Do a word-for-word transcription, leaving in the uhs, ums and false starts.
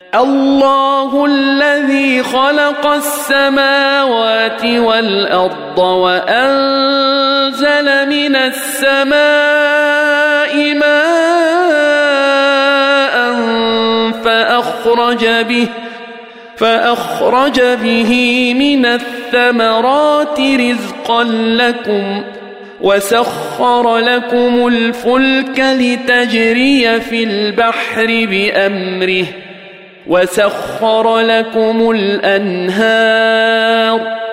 الله الذي خلق السماوات والأرض وأنزل من السماء ماء فأخرج به فأخرج به من الثمرات رزقا لكم وسخر لكم الفلك لتجري في البحر بأمره وسخر لكم الأنهار